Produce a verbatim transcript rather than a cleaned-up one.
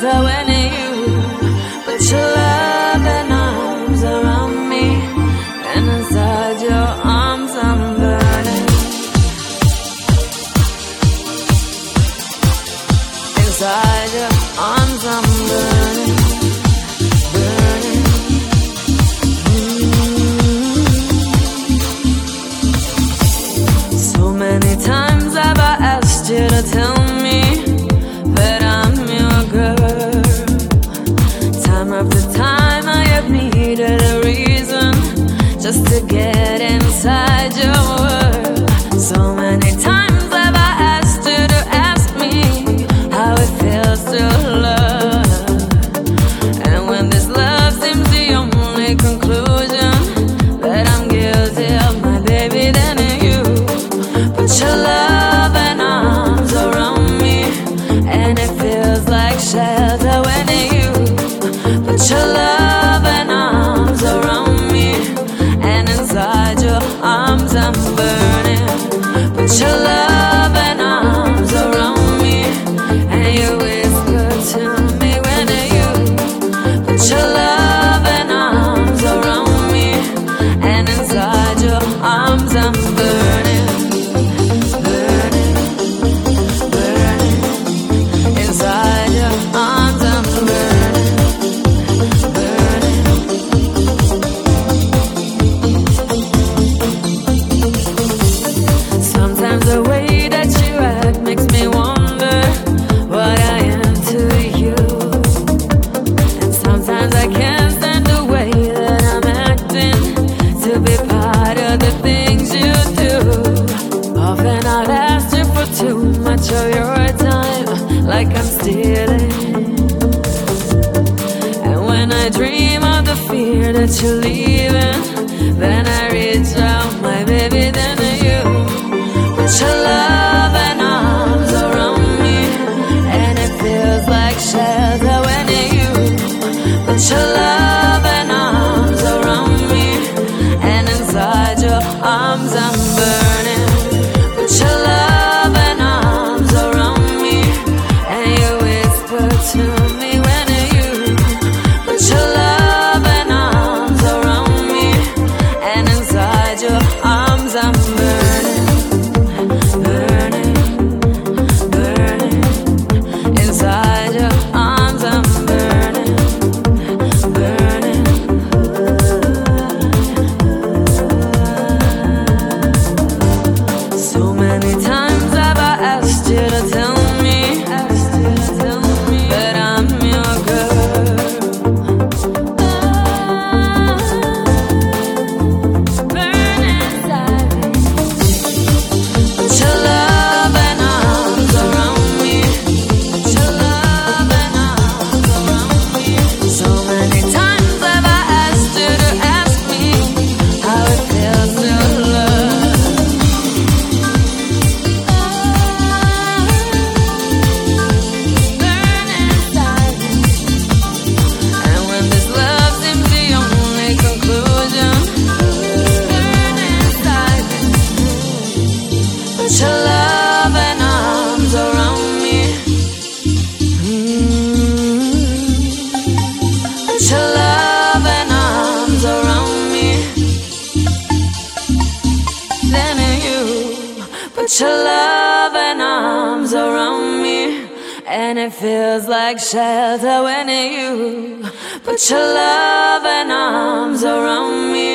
shelter when you put your love and arms around me, and inside your arms I'm burning. Inside your arms I'm burning, burning. Mm-hmm. So many times have I asked you to tell me that I'm your girl. Time after time I have needed a reason just to get inside your world. So many times have I asked you to ask me how it feels to love. And when this love seems the only conclusion, that I'm guilty of my baby, then you put your love and arms around me, and it feels like shelter when you put your love and arms around me, and inside your arms I'm burning. Put your love and arms around me, and you whisper to me when you put your love and arms around me, and inside your arms I'm burning, burning, burning. Inside your arms I'm burning, burning. Sometimes the way that you act makes me wonder what I am to you. And sometimes I can't stand the way that I'm acting to be part of the things you do. Often I'll ask you for too much of your time, like I'm stealing. And when I dream of the fear that you're leaving, then I reach out, my baby, then you put your love and arms around me, and it feels like shelter when you put your love and arms around me, and inside your arms I'm burning. Put your love and arms around me, and you whisper to me when you put your love and arms around me, and inside your arms I'm burning, burning, burning. Inside your arms I'm burning, burning. So many times have I asked you to tell me, asked you to tell me that I'm your girl. Burn inside me. Put your love and arms around me. Put your love and arms around me. So many times have I asked you to ask me how it feels to love. Burn inside me. And when this love seems the only conclusion, burn inside me. Put your love and arms around me. Mm. Put your love and arms around me. Then you put your love and arms around me, and it feels like shelter when you put your love and arms around me,